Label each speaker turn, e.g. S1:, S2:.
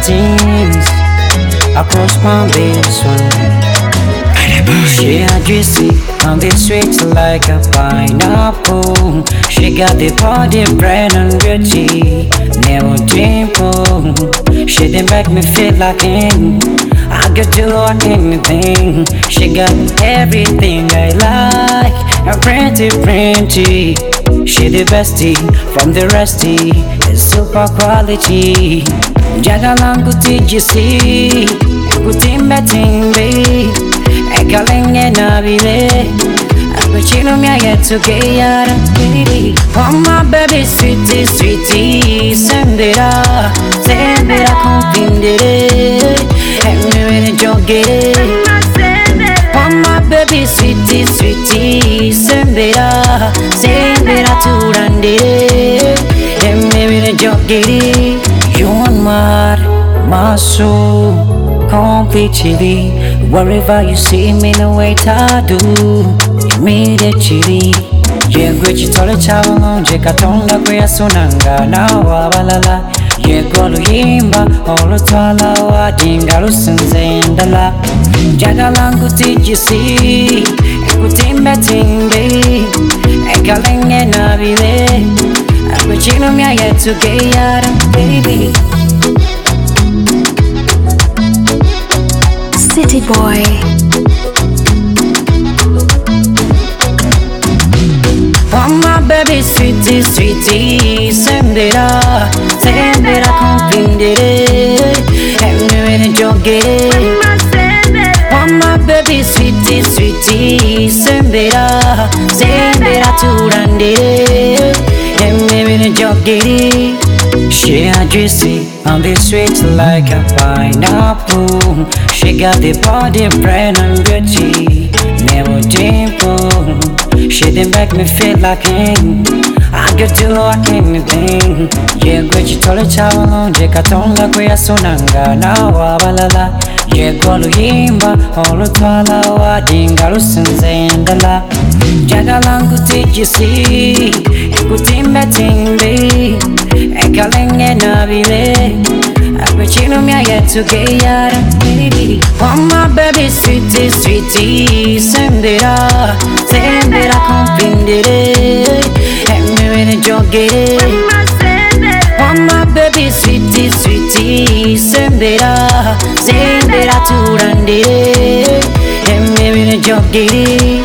S1: teens across Palm Beach one. She had juicy on the sweet like a pineapple. She got the body bread and beauty, never dimple. She didn't make me feel like king. I could do anything. She got everything I like, a pretty. She the bestie from the resty, it's super quality. Jagalangu TGC, kutimba timbe. Ekalinge nabile, abuchino mia get to get baby. Oh my baby, sweetie, sembera confindere, and me in jogge. Oh my baby, sweetie, sembera turandere, and me in jogge. You want my soul. Completely, wherever you see me, the way I do, immediately. Yeah, Gucci told a child on Jekatonda, Guya Sunanga, now Abalala. Yeah, Golu Yimba, all the Tala, Dingarus and Zendala. Jagalangu TGC, Kutimba Timbe, Ekaling and Nabile. Abuchino Mia yet to get baby.
S2: City boy.
S1: Oh my baby, sweetie, sembera confindere, and me in jogge. Oh my baby, sweetie, sembera turandere, and me in jogge. She had juicy on the sweet like a pineapple. She got the body bread and beauty, never dimple. She didn't make me feel like king. I could do anything. Yeah, Gucci told a child on Jekatonga, Guya Sunanga, now Abalala. Yeah, Golu Yimba, all the Tala, Dingarus and Zendala. Jagalangu TGC, Kutimba Timbe, Ekaling and Nabile. Abuchino Mia yet to get baby. Oh my baby, sweetie, sembera confindere, and me in jogge. Oh my baby, sweetie, sembera turandere, and me in jogge.